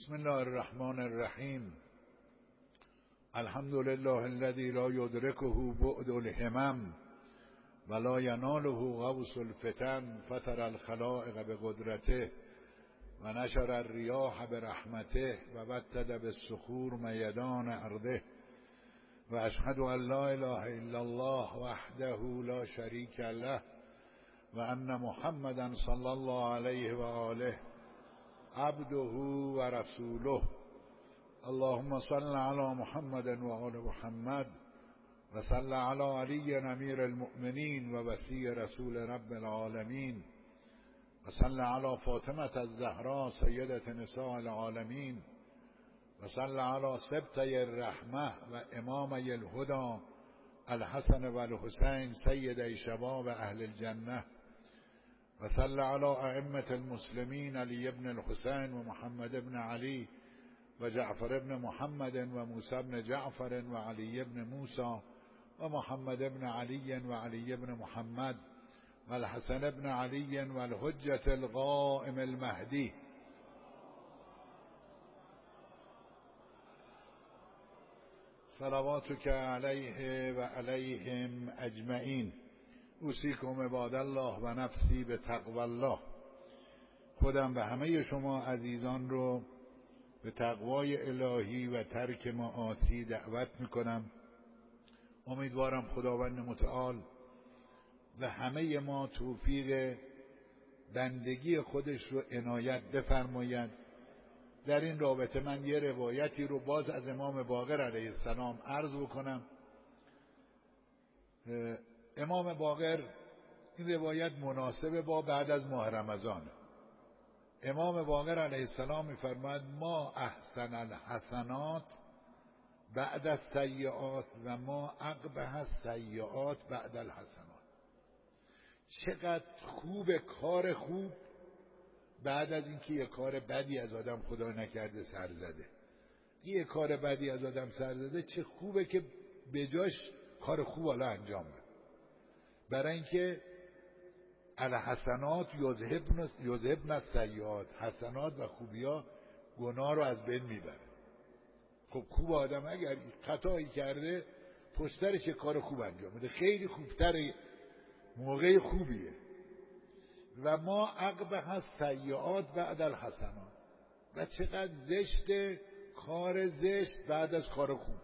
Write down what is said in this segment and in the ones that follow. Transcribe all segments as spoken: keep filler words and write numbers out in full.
بسم الله الرحمن الرحیم. الحمد لله الذي لا يدركه بعد الهمم ولا يناله غوص الفتن فطر الخلائق بقدرته و نشر الریاح برحمته و بدد بالصخور میدان ارضه و اشهد ان لا اله الا الله وحده لا شریک له و ان محمدا صلی الله علیه و آله عبده و رسوله. اللهم صل علی محمد و آل محمد و صل علی علی امیر المؤمنین و وصی رسول رب العالمین و صل علی فاطمة الزهراء سیدة نساء العالمین و صل علی سبطی الرحمة و امامی الهدى الحسن و الحسین سیدی شباب اهل الجنه و صل علی ائمة المسلمین علی ابن الحسین و محمد ابن علی و جعفر ابن محمد و موسی ابن جعفر و علی ابن موسی و محمد ابن علی و علی ابن محمد و الحسن ابن علی و الحجة القائم المهدی. صلواتک علیه و علیهم اجمعین. اوصیکم عباد الله و نفسی به تقوی الله. خودم به همه شما عزیزان رو به تقوای الهی و ترک معاصی دعوت میکنم. امیدوارم خداوند متعال و همه ما توفیق بندگی خودش رو عنایت بفرماید. در این رابطه من یه روایتی رو باز از امام باقر علیه السلام عرض بکنم. امام باقر این روایت مناسب با بعد از ماه رمضان. امام باقر علیه السلام می‌فرماید ما احسن الحسنات بعد از سیئات و ما اقبح السیئات بعد الحسنات. چقدر خوب کار خوب بعد از اینکه یه کار بدی از آدم خدا نکرده سر زده. یه کار بدی از آدم سر زده چه خوبه که به جاش کار خوب حالا انجام بده. برای اینکه الحسنات یذهبن یذهبن السیئات، حسنات و خوبیا گناه رو از بین میبره. خب خوب آدم اگر خطایی کرده پشترش کار خوب انجام بده خیلی خوبتره، موقع خوبیه. و ما اقبح السیئات بعد الحسنات. و چقدر زشت کار زشت بعد از کار خوب.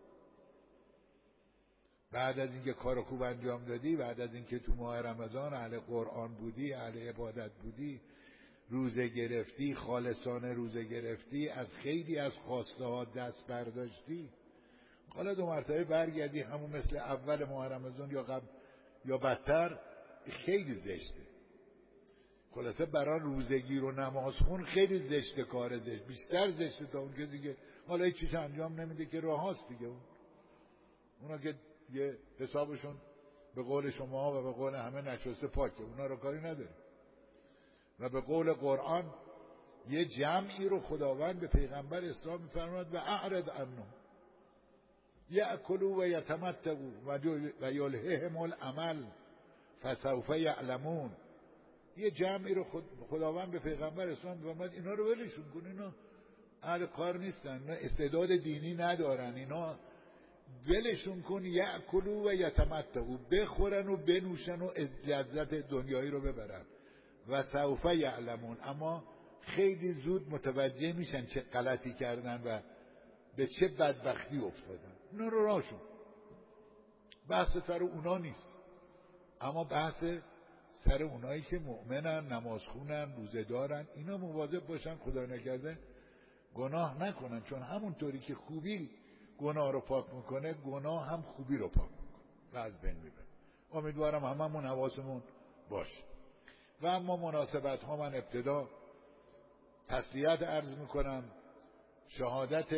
بعد از اینکه کار خوب انجام دادی، بعد از اینکه تو ماه رمضان اهل قرآن بودی، اهل عبادت بودی، روزه گرفتی، خالصانه روزه گرفتی، از خیلی از خواسته ها دست برداشتی، حالا دو مرتبه برگردی همون مثل اول ماه رمضان یا قبل یا بدتر، خیلی زشته. خلاصه برای روزگیر و نمازخون خیلی زشته، کار زشت بیشتر زشته تا اون که دیگه حالا هیچ چیز انجام نمیده که راهاست دیگه. اون اونا که یه حسابشون به قول شما و به قول همه نشسته پاکه، اونا رو کاری نداریم. و به قول قرآن یه جمعی رو خداوند به پیغمبر اسلام میفرماید و اعرض عنهم یأکلوا و یتمتعوا و یلههم الامل فسوف یعلمون. یه جمعی رو خود خداوند به پیغمبر اسلام میفرماید اینا رو ولشون کن، اینا اهل کار نیستن، اینا استعداد دینی ندارن، اینا ولشون کن. یأکلوا و یتمتعوا، بخورن و بنوشن و لذت دنیایی رو ببرن. و سوف یعلمون، اما خیلی زود متوجه میشن چه غلطی کردن و به چه بدبختی افتادن. اینا رو راشون. بحث سر اونا نیست، اما بحث سر اونایی که مؤمنن، نمازخونن، روزه دارن، اینا مواظب باشن خدا نکرده گناه نکنن. چون همونطوری که خوبی گناه رو پاک میکنه، گناه هم خوبی رو پاک میکنه و از بین میبره. امیدوارم هممون حواسمون باشه. و اما مناسبت ها، من ابتدا تسلیت عرض میکنم. شهادت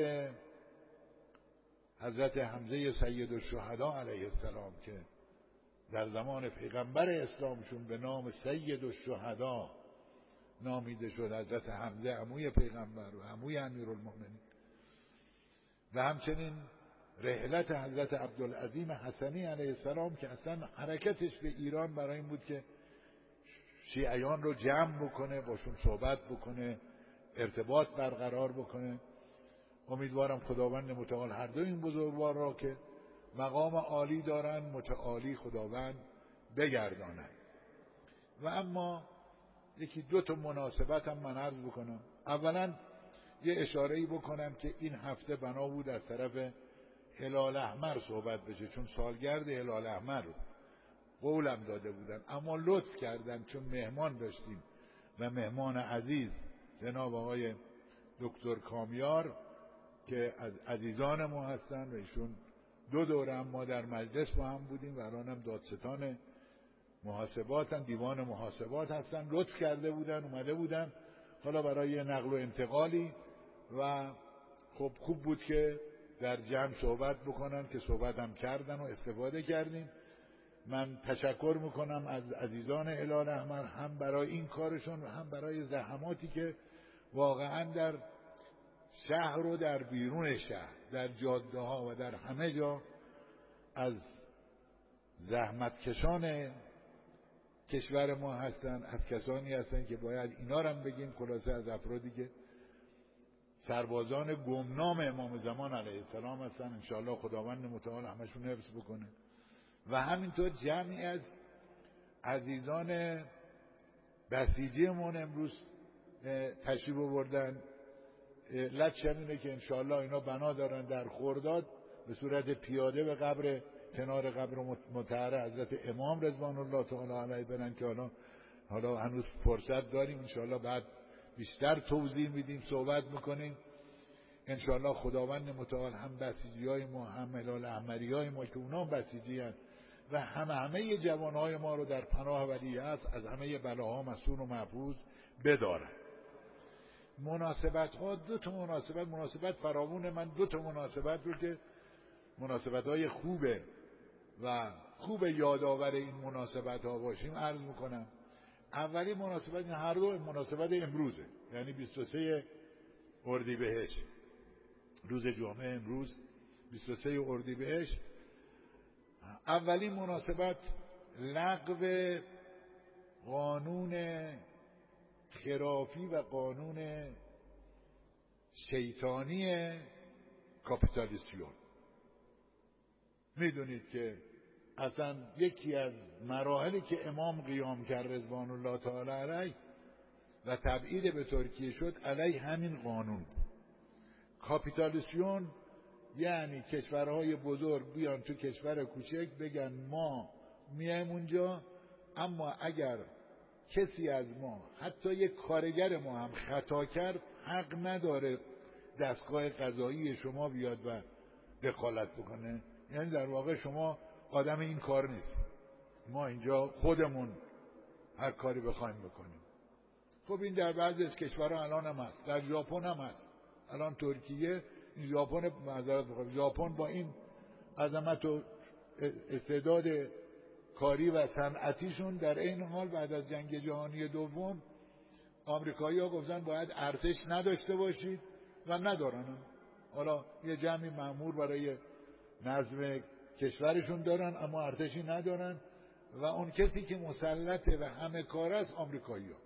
حضرت حمزه سید الشهدا علیه السلام که در زمان پیغمبر اسلامشون به نام سید الشهدا نامیده شد. حضرت حمزه عموی پیغمبر و عموی امیرالمؤمنین. و همچنین رحلت حضرت عبدالعظیم حسنی علیه السلام که اصلا حرکتش به ایران برای این بود که شیعیان رو جمع بکنه، باشون صحبت بکنه، ارتباط برقرار بکنه. امیدوارم خداوند متعال هر دو این بزرگوار را که مقام عالی دارن متعالی خداوند بگرداند. و اما یکی دو تا مناسبت هم من عرض بکنم. اولا یه اشاره‌ای بکنم که این هفته بنا بود از طرف هلال احمر صحبت بشه، چون سالگرد هلال احمر قولم داده بودن، اما لطف کردن چون مهمان داشتیم و مهمان عزیز جناب آقای دکتر کامیار که از عزیزان ما هستن و ایشون دو دوره هم ما در مجلس با هم بودیم و الانم دادستان محاسباتن، دیوان محاسبات هستن، لطف کرده بودن اومده بودن حالا برای نقل و انتقالی و خب خوب بود که در جمع صحبت بکنن که صحبت هم کردن و استفاده کردیم. من تشکر میکنم از عزیزان هلال احمر هم برای این کارشون و هم برای زحماتی که واقعا در شهر و در بیرون شهر، در جاده ها و در همه جا از زحمتکشان کشور ما هستن، از کسانی هستن که باید اینا رو هم بگیم، خلاصه از افرادی که سربازان گمنام امام زمان علیه السلام هستن. انشاءالله خداوند متعال همشون حفظ بکنه. و همینطور جمعی از عزیزان بسیجیمون امروز تشریف آوردن. علتش اینه که انشاءالله اینا بنا دارن در خرداد به صورت پیاده به قبر کنار قبر مطهر حضرت امام رضوان الله تعالی علیه برن که حالا حالا هنوز فرصت داریم، انشاءالله بعد بیشتر توضیح میدیم، صحبت میکنیم. انشاءالله خداوند متعال هم بسیجی های ما هم هلال احمری های ما که اونا هم بسیجی هست و همه همه جوان های ما رو در پناه ولی هست از همه بلاها مسون و محفوظ بداره. مناسبت ها دو تا مناسبت مناسبت فراوونه. من دو تا مناسبت رو که مناسبت های خوبه و خوب یادآور این مناسبت ها باشیم عرض میکنم. اولی مناسبت این هر دو مناسبت امروزه، یعنی بیست و سه اردیبهشت، روز جمعه امروز بیست و سه اردیبهشت. اولی مناسبت لغو قانون خرافی و قانون شیطانی کاپیتالیسیون. میدونید که اصلا یکی از مراحلی که امام قیام کرد رضوان الله تعالی علیه و تبعید به ترکیه شد علیه همین قانون بود. کاپیتالیسیون یعنی کشورهای بزرگ بیان تو کشور کوچک بگن ما میایم اونجا، اما اگر کسی از ما حتی یک کارگر ما هم خطا کرد حق نداره دستگاه قضایی شما بیاد و دخالت بکنه. یعنی در واقع شما آدم این کار نیست، ما اینجا خودمون هر کاری بخوایم بکنیم. خب این در بعضی از کشورها الان هم هست، در ژاپن هم هست. الان ترکیه، این ژاپن معذرت میخوام، ژاپن با این عظمت و استعداد کاری و صنعتیشون در این حال بعد از جنگ جهانی دوم آمریکایی‌ها گفتن باید ارتش نداشته باشید و ندارن. حالا یه جمعی مأمور برای نظم کشورشون دارن اما ارتشی ندارن و اون کسی که مسلطه و همه کار است آمریکایی‌ها.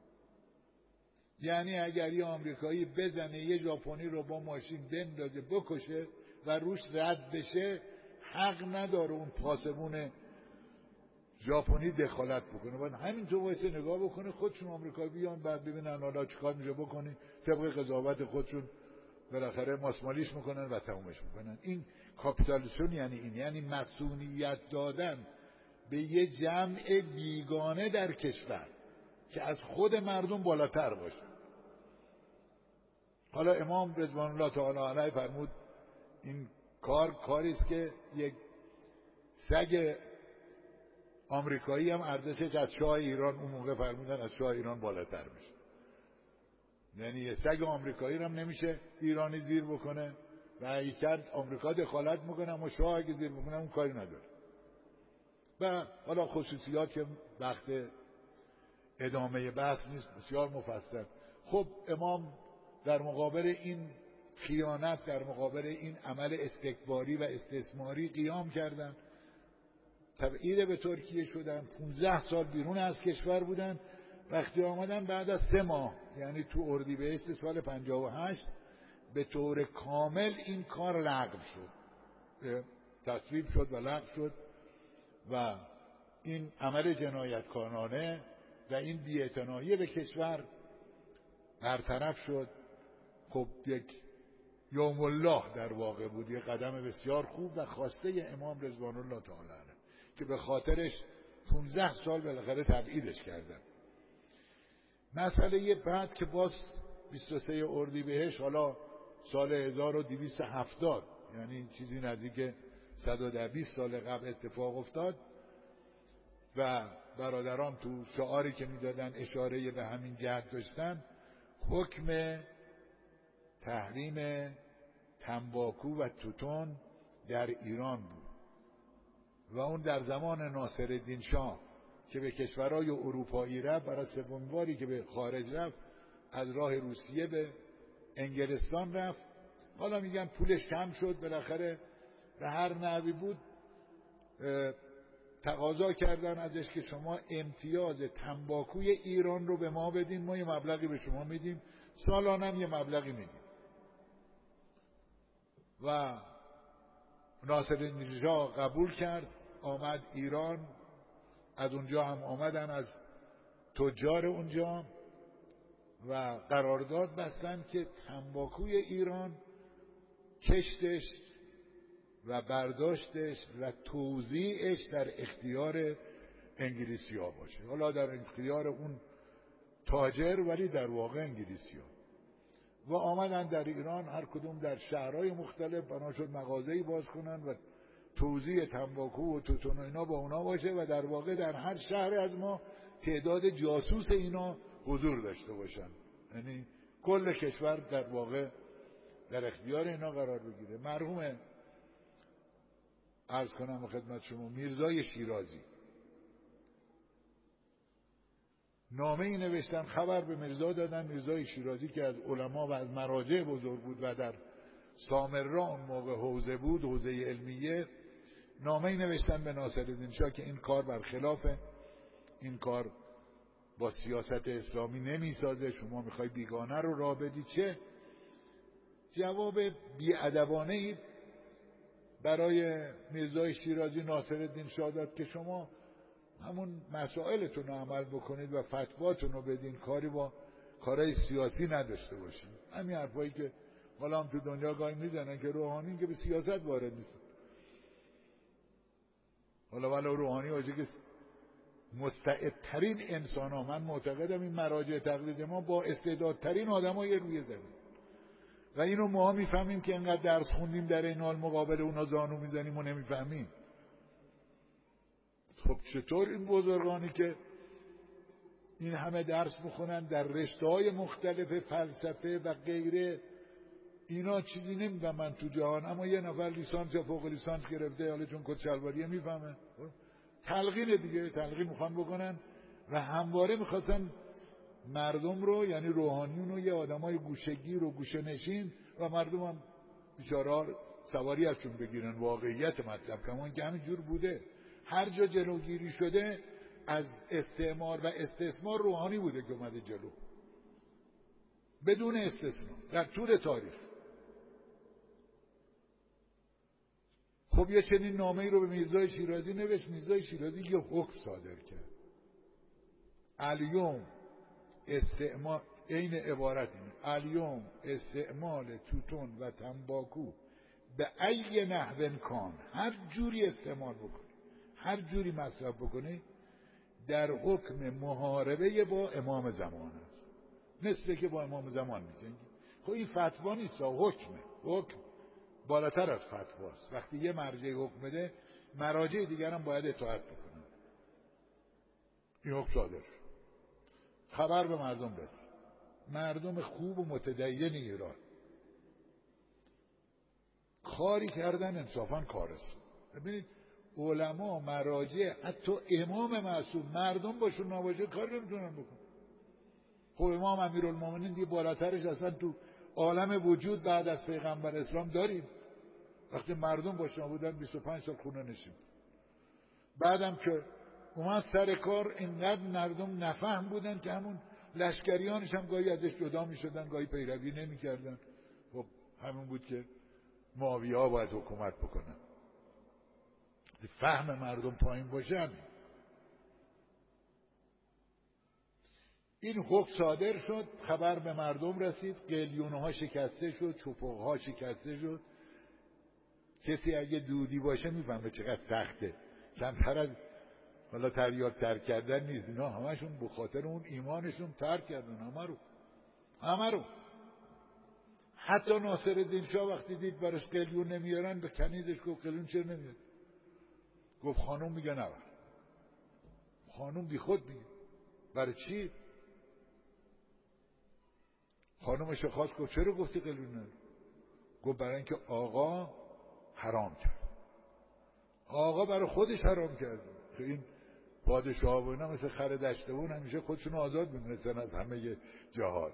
یعنی اگر یه آمریکایی بزنه یه ژاپنی رو با ماشین بندازه بکشه و روش رد بشه حق نداره اون پاسبون ژاپنی دخالت بکنه. باید همینطور وایسه نگاه بکنه خودشون آمریکایی بیان بعد ببینن حالا چیکار میشه بکنی، طبق قضاوت خودشون بالاخره ماسمالیش میکنن و تمومش میکنن. این کاپیتالیسم یعنی این، یعنی مسئولیت دادن به یه جمع بیگانه در کشور که از خود مردم بالاتر باشه. حالا امام رضوان الله تعالی علیه فرمود این کار کاری است که یک سگ آمریکایی هم ارزشش از شاه ایران اون موقع فرمودن از شاه ایران بالاتر میشه. یعنی یه سگ آمریکایی هم نمیشه ایرانی زیر بکنه و اگه کرد آمریکا دخالت میکنه اما شاه اگه زیر بکنه اون کاری نداره. و حالا خصوصیات که وقت ادامه بحث نیست، بسیار مفصل. خب امام در مقابل این خیانت، در مقابل این عمل استکباری و استثماری قیام کردن، تبعید به ترکیه شدن، پونزده سال بیرون از کشور بودن وقتی آمدن بعد از سه ماه، یعنی تو اردیبهشت سال پنجاه و هشت به طور کامل این کار لغو شد، تصویب شد و لغو شد و این عمل جنایتکارانه و این بی‌اعتنایی به کشور برطرف شد. خب یک یوم الله در واقع بود، یک قدم بسیار خوب و خواسته امام رضوان الله تعالی علیه که به خاطرش پانزده سال بالاخره تبعیدش کردن. مسئله بعد که باز بیست و سه اردیبهشت، حالا سال هزار و دویست و هفتاد، یعنی چیزی نزدیک صد و بیست سال قبل اتفاق افتاد و برادران تو شعاری که میدادن اشاره به همین جهت داشتن، حکم تحریم تنباکو و توتون در ایران بود و اون در زمان ناصرالدین شاه که به کشورهای اروپایی رفت، برای سومین باری که به خارج رفت از راه روسیه به انگلستان رفت. حالا میگن پولش کم شد، بالاخره به هر نحوی بود تقاضا کردن ازش که شما امتیاز تنباکوی ایران رو به ما بدین، ما یه مبلغی به شما میدیم، سالانه هم یه مبلغی میدیم. و ناصرالدین شاه قبول کرد، آمد ایران. از اونجا هم آمدن از تجار اونجا و قرارداد بستن که تنباکوی ایران کشتش و برداشتش و توزیعش در اختیار انگلیسی ها باشه، حالا در اختیار اون تاجر ولی در واقع انگلیسی ها. و آمدن در ایران، هر کدوم در شهرهای مختلف بنا شد مغازه‌ای باز کنن و توزیع تنباکو و توتون و اینا با اونا باشه و در واقع در هر شهر از ما تعداد جاسوس اینا حضور داشته باشن، یعنی کل کشور در واقع در اختیار اینا قرار بگیره. مرحوم عرض کنم خدمت شما میرزای شیرازی نامه ای نوشتن، خبر به میرزا دادن. میرزای شیرازی که از علما و از مراجع بزرگ بود و در سامرا اون موقع حوزه بود، حوزه علمیه، نامه ای نوشتن به ناصرالدین شاه که این کار برخلافه، این کار با سیاست اسلامی نمیسازه، شما میخوای بیگانه رو راه بدی. چه جواب بی‌ادبانه‌ای برای میرزای شیرازی ناصرالدین شاه داد که شما همون مسائلتون رو عمل بکنید و فتواتون رو بدین، کاری با کارهای سیاسی نداشته باشید. همین حرفایی که حالا هم تو دنیا گاهی میزنن که روحانی که به سیاست وارد نیست. حالا ولی روحانی واجه که مستعدترین انسان ها، من معتقدم این مراجع تقلید ما با استعدادترین آدم های روی زمین و اینو ما میفهمیم که انقدر درس خوندیم در این حال مقابل اونا زانو میزنیم و نمیفهمیم. خب چطور این بزرگانی که این همه درس میخونن در رشته‌های مختلف فلسفه و غیره، اینا چیزی نمیفهمن تو جهان، اما یه نفر لیسانس یا فوق لیسانس گرفته، حالا چون کد شلواریه میفهمه. تلقین دیگه، تلقین میخوان بکنن و همواره میخواستن مردم رو، یعنی روحانیون رو، یه آدمای گوشه‌گیر و گوشه نشین و مردم هم بیچاره‌ها سواری ازشون بگیرن. واقعیت مطلب کمان که همین جور بوده، هر جا جلوگیری شده از استعمار و استثمار روحانی بوده که اومده جلو بدون استثنا در طول تاریخ. خب یه چنین نامه‌ای رو به میرزای شیرازی نوشت. میرزای شیرازی یه حکم صادر کرد، الیوم استعمال، این عبارت اینه، الیوم استعمال توتون و تنباکو به ای نحو کان، هر جوری استعمال بکنی، هر جوری مصرف بکنی، در حکم محاربه با امام زمان است، مثل که با امام زمان می‌جنگی. خب این فتوا نیست، حکمه. حکم بالاتر از فتواست. وقتی یه مرجع حکم بده، مراجع دیگر هم باید اطاعت بکنن. این حکم صادر شد، خبر به مردم رسید. مردم خوب و متدین ایران کاری کردن، انصافا کارست. ببینید علما، مراجع، حتی امام معصوم، مردم باشون نباشه کاری نمیتونن بکن. خب امام امیرالمومنین دیگه بالاترش اصلا تو عالم وجود بعد از پیغمبر اسلام داریم. وقتی مردم باشون بودن بیست و پنج سال خونه نشین، بعدم که اومد سر کار، اینقدر مردم نفهم بودن که همون لشکریانش هم گاهی ازش جدا می شدن، گاهی پیروی نمی کردن. خب همون بود که معاویه ها باید حکومت بکنن. فهم مردم پایین باشن. این حکم صادر شد، خبر به مردم رسید، قلیونه ها شکسته شد، چپاق ها شکسته شد. کسی اگه دودی باشه میفهمه چقدر سخته. کمتر از حالا تریاک ترک کردن نیست، اینا همشون به خاطر اون ایمانشون ترک کردن. همه رو همه رو حتی ناصرالدین شاه وقتی دید براش قلیون نمیارن به کنیزش گفت قلیون چرا نمیاد؟ گفت خانوم میگه نبر. خانوم بی خود میگه برای چی؟ خانومش خواست، گفت چرا گفتی قلیون نمیاد؟ گفت برای اینکه آقا حرام کرد. آقا برای خودش حرام کرد. که این پادشاه و اینا مثل خر دشته‌بون همیشه خودشون آزاد می‌دونستن از همه جهات.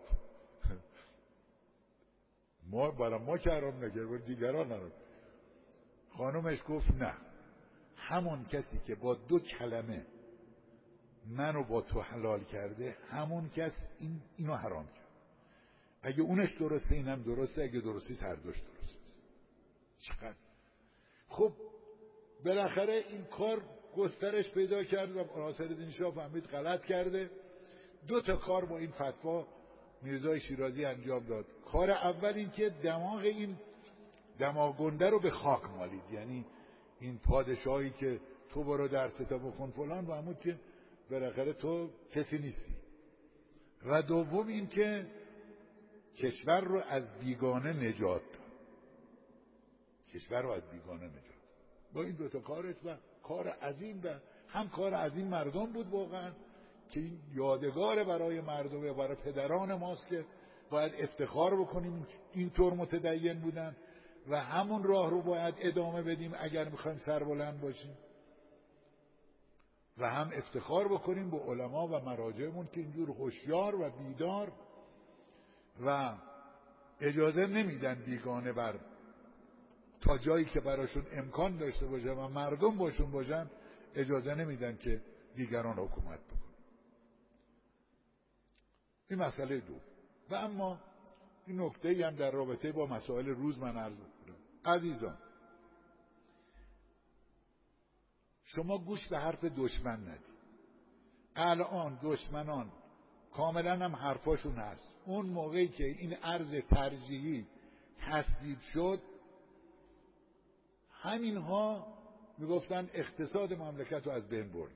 ما برای ما که حرام نکرد، برای دیگران حرام. خانومش گفت نه، همون کسی که با دو کلمه منو با تو حلال کرده، همون کس این اینو حرام کرد. اگه اونش درسته اینم درسته، اگه درستی هر دوش درسته. چقدر خب بالاخره این کار گسترش پیدا کرد و ناصرالدین شاه فهمید غلط کرده. دو تا کار با این فتوا میرزای شیرازی انجام داد. کار اول این که دماغ این دماغنده رو به خاک مالید، یعنی این پادشاهی که تو برو درستا بخون فلان فهمید که بالاخره تو کسی نیستی. و دوم این که کشور رو از بیگانه نجات داد. کشور رو از بیگانه نجات داد. با این دوتا کارش و کار عظیم، و هم کار عظیم مردم بود واقعا که این یادگار برای مردم و برای پدران ماست که باید افتخار بکنیم اینطور متدین بودن و همون راه رو باید ادامه بدیم اگر میخوایم سربلند باشیم، و هم افتخار بکنیم به علما و مراجعمون که اینجور هوشیار و بیدار و اجازه نمیدن بیگانه بر تا جایی که براشون امکان داشته باشه و مردم باشون باشن اجازه نمیدن که دیگران حکومت بکنن. این مسئله دو. و اما این نکته‌ای هم در رابطه با مسائل روز من عرض می‌کنم. عزیزان، شما گوش به حرف دشمن ندید. الان دشمنان کاملا هم حرفاشون هست. اون موقعی که این ارز ترجیحی تصویب شد، همینها میگفتن اقتصاد مملکت رو از بین برده.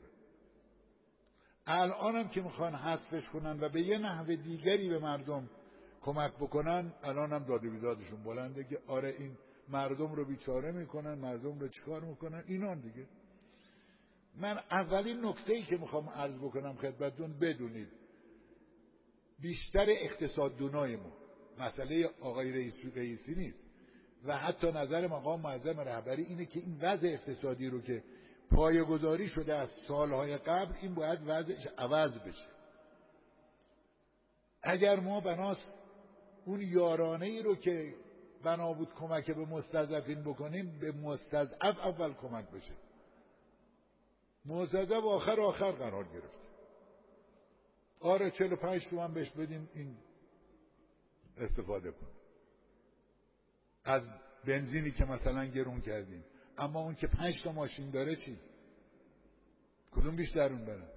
الان هم که میخوان حذفش کنن و به یه نحو دیگری به مردم کمک بکنن، الان هم داد و بیدادشون بلنده که آره این مردم رو بیچاره میکنن، مردم رو چیکار میکنن اینان دیگه. من اولین نکته‌ای که میخوام عرض بکنم خدمتتون بدونید، بیشتر اقتصاددونای ما مسئله آقای رئیسی, رئیسی نیست و حتی نظر مقام معظم رهبری اینه که این وضع اقتصادی رو که پایه‌گذاری شده از سالهای قبل، این باید وضعش عوض بشه. اگر ما بناس اون یارانه ای رو که بنا بود کمک به مستضعفین بکنیم، به مستضعف اول کمک بشه. مستضعف آخر آخر قرار گرفت. آره چهل و پنج تومن بهش بدیم این استفاده کن از بنزینی که مثلا گرون کردیم، اما اون که پنج تا ماشین داره چی؟ کدوم بیشتر اون بره؟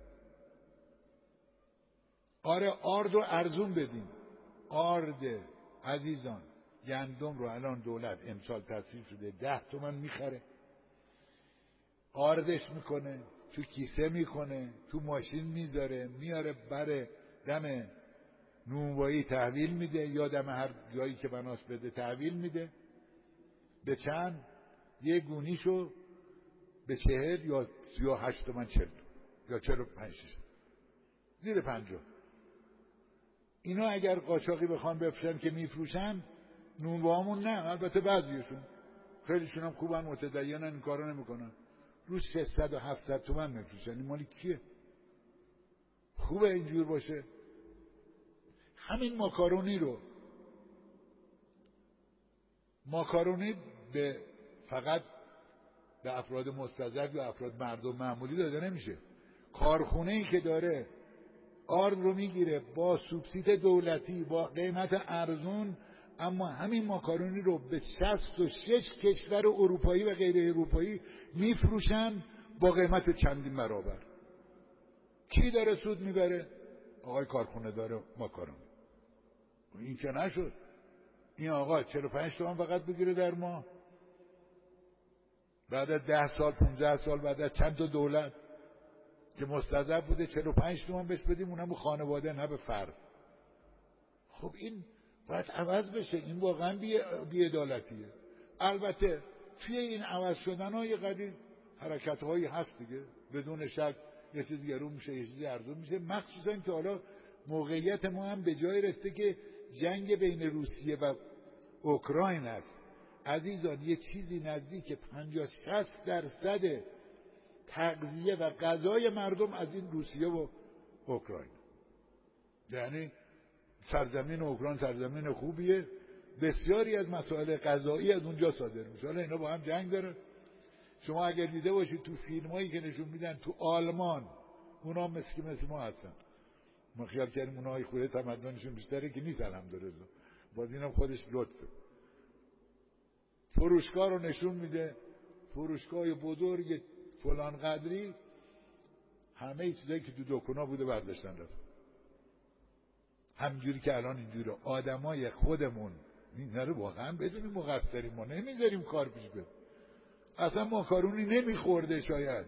آره آرد رو ارزون بدیم. آرد عزیزان، گندم رو الان دولت امسال تصویب شده ده تومن میخره، آردش میکنه، تو کیسه میکنه، تو ماشین میذاره، میاره بره دم نونوایی تحویل میده یا دم هر جایی که بناس بده تحویل میده. به چند؟ یه گونیشو به چهل یا سی و هشت تومن چهل یا چهل و پنج زیر پنجاه. اینا اگر قاچاقی بخوان بفروشن که میفروشن، نونوامون نه، البته بعضیشون خیلیشون هم خوبن متدینن این کارو نمیکنن، روز ششصد و هفتصد تومن میفروشن. این مالی کیه؟ خوبه اینجور باشه؟ همین ماکارونی رو، ماکارونی به فقط به افراد مستضعف یا افراد مردم معمولی داده نمیشه. کارخونه‌ای که داره آرد رو میگیره با سوبسید دولتی با قیمت ارزون، اما همین ماکارونی رو به شصت و شش کشور اروپایی و غیر اروپایی میفروشن با قیمت چندین برابر. کی داره سود میبره؟ آقای کارخونه داره ماکارونی. این که نشد. این آقا چهل و پنج تومن فقط بگیره در ماه، بعد از ده سال پونزده سال بعد از چند تا دولت که مستضعف بوده چهل و پنج تومن بهش بدیم، اونم به خانواده نه به فرد. خب این باید عوض بشه. این واقعا بی‌عدالتیه. البته توی این عوض شدن ها یه قدری حرکت هایی هست دیگه، بدون شک یه چیز گرون میشه یه چیزی ارزون میشه، مخصوصا که حالا موقعیت ما هم به جای رسیده که جنگ بین روسیه و اوکراین است. عزیزان یه چیزی نزدیک پنجاه شصت درصد تغذیه و غذای مردم از این روسیه و اوکراین، یعنی سرزمین اوکراین سرزمین خوبیه، بسیاری از مسائل غذایی از اونجا صادر میشه. حالا اینا با هم جنگ داره. شما اگر دیده باشید تو فیلمایی که نشون میدن تو آلمان، اونا مثل مثل ما هستن. ما خیال کردیم اونا های خوده تمدنشون بیشتره که نیست الحمدلله. باز اینم خودش لطفه. فروشگاه رو نشون میده، فروشگاه بزرگ فلان قدری، همه چیزایی که تو دکونا بوده برداشتن رفت. همینجوری که الان اینجوری آدمای خودمون نره واقعا بدونیم مقصریم، ما نمیذاریم کار پیش بره. اصلا ماکارونی نمیخورده شاید،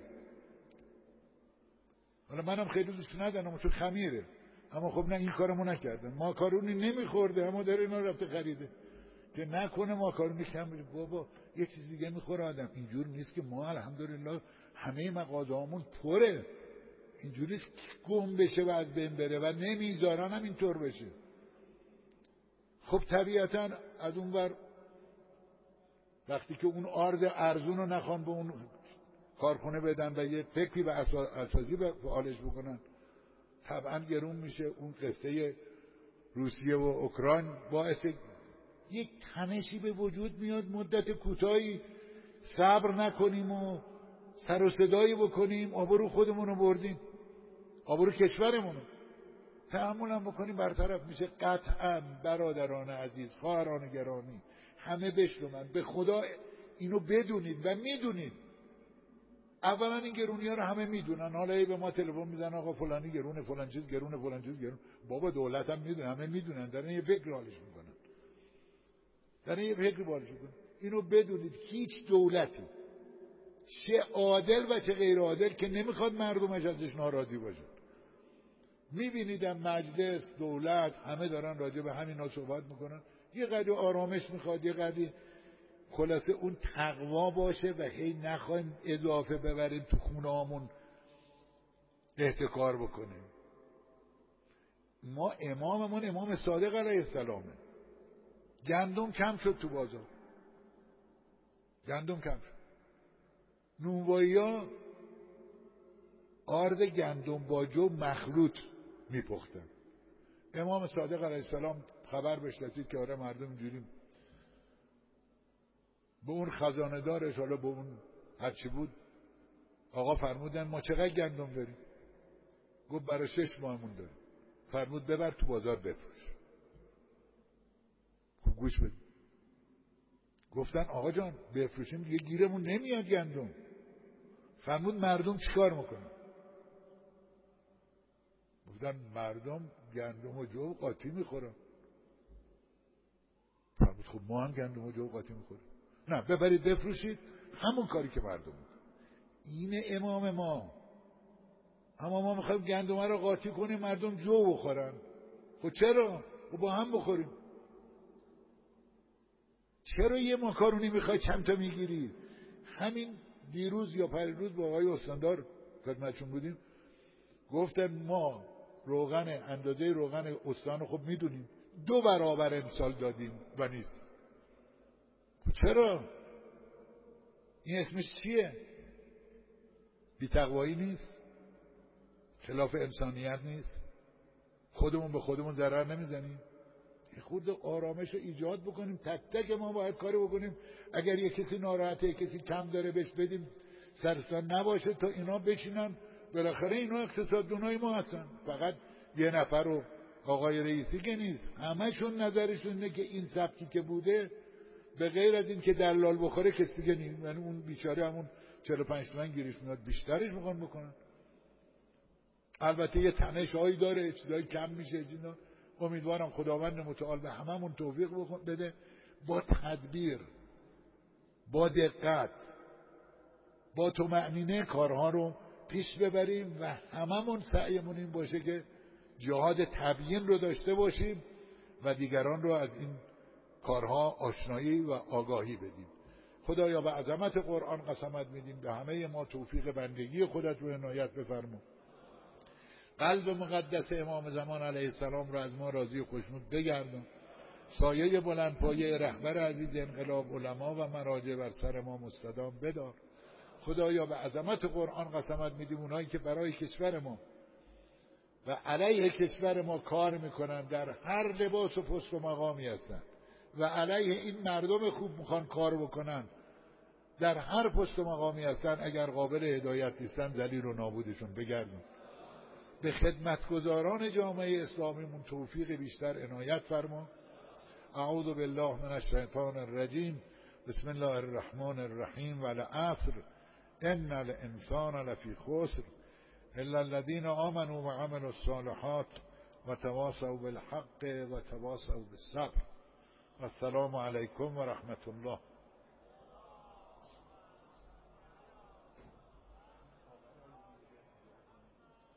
حالا منم خیلی دوست ندارم چون خمیره، اما خب نه این کارمو نکردن. ماکارونی نمیخورده اما داره اینا رفته خریده که نکنه ماکارونی کم بره. بابا یه چیز دیگه میخوره آدم. اینجور نیست که ما الحمدلله همه مغازه‌هامون پره، اینجوری نیست گم بشه و از بین بره و نمیذارن هم اینطور بشه. خب طبیعتا از اون ور وقتی که اون آرد ارزون رو نخوان به اون کارخونه بدن و یه فکری به اساسی به فعالش بکنن، طبعا گرون میشه. اون قصه روسیه و اوکراین باعث یک تنشی به وجود میاد. مدت کوتاهی صبر نکنیم و سر و صدایی بکنیم، آبرو خودمون رو بردیم، آبرو کشورمون رو تحمل هم بکنیم، برطرف میشه. قطعا برادران عزیز، خواهران گرامی، همه بشنون، به خدا اینو بدونید و میدونید. اولا این گرونی ها رو همه میدونن. حالا ای به ما تلفن میزنن آقا فلانی گرونه، فلان چیز گرونه، فلان چیز گرونه. بابا دولت هم میدونه، همه میدونن، دارن یه فکر حالش میکنن، دارن یه فکر حالش میکنن. اینو بدونید هیچ دولتی چه عادل و چه غیر عادل که نمیخواد مردمش ازش ناراضی باشه. میبینیدم مجلس، دولت، همه دارن راجع به همینا صحبت میکنن. یه قدر آرامش میخواد، یه قدر خلاصه اون تقوا باشه و هی نخوایم اضافه ببریم تو خونه هامون احتکار بکنیم. ما اماممون امام صادق علیه السلامه. گندم کم شد تو بازار، گندم کم شد. نونوایی ها آرد گندم با جو مخلوط میپختن. امام صادق علیه السلام خبر بهش رسید که آره مردم اینجوری، به اون خزانه دارش، حالا به اون هرچی بود، آقا فرمودن ما چقدر گندم داریم؟ گفت برای شش ماهمون داریم. فرمود ببر تو بازار بفروش. خوب گوش بده. گفتن آقا جان بفروشیم دیگه گیرمون نمیاد گندم. فرمود مردم چیکار میکنن؟ گفتن مردم گندم و جو قاطی میخورن. فرمود خب ما هم گندم و جو قاطی میخوریم. نه ببرید بفروشید، همون کاری که مردم میکنن. اینه امام ما. اما ما میخوایم گندم رو قاطی کنیم مردم جو بخورن. خب چرا؟ خب با هم بخوریم. چرا یه ماکارونی میخوای چند تا میگیری؟ همین دیروز یا پریروز با آقای استاندار خدمتشون بودیم، گفتن ما روغن، اندازه روغن استان خب میدونیم، دو برابر امسال دادیم و نیست. چرا؟ این اسمش چیه؟ بی‌تقوایی نیست؟ خلاف انسانیت نیست؟ خودمون به خودمون ضرر نمیزنیم؟ یه خورده آرامش رو ایجاد بکنیم. تک تک ما باید کاری بکنیم. اگر یه کسی ناراحته، یه کسی کم داره بهش بدیم، سرستان نباشه تا اینا بشینن بالاخره اینا اقتصاددونای ما هستن، فقط یه نفر و آقای رئیسی که نیست، همشون نظرشون اینه که این سبکی که بوده به غیر از این که دلال بخوره کسی دیگه نیست. یعنی اون بیچاره همون چهل و پنج تومن گیرش میاد، بیشترش میخوان بکنن. البته یه تنش هایی داره، چیزایی کم میشه اینا. امیدوارم خداوند متعال به هممون توفیق بده با تدبیر، با دقت، با طمأنینه کارها رو پیش ببریم و هممون سعیمون این باشه که جهاد تبیین رو داشته باشیم و دیگران رو از این کارها آشنایی و آگاهی بدیم. خدایا به عظمت قرآن قسمت میدیم، به همه ما توفیق بندگی خودت رو عنایت بفرما. قلب مقدس امام زمان علیه السلام رو از ما راضی و خوشنود بگردون. سایه بلند پایه رهبر عزیز انقلاب، علما و مراجع بر سر ما مستدام بدار. خدایا به عظمت قرآن قسمت میدیم اونایی که برای کشور ما و علیه کشور ما کار میکنن، در هر لباس و پست و مقامی هستن و علیه این مردم خوب میخوان کار بکنن، در هر پست و مقامی هستن، اگر قابل هدایت نیستن ذلیل و نابودشون بگردون. به خدمتگزاران جامعه اسلامیمون توفیق بیشتر عنایت فرما. اعوذ بالله من الشیطان الرجیم. بسم الله الرحمن الرحیم. والعصر ان الانسان لفی خسر الا الذين آمنوا وعملوا الصالحات وتواصوا بالحق وتواصوا بالصبر. السلام علیکم و رحمت الله.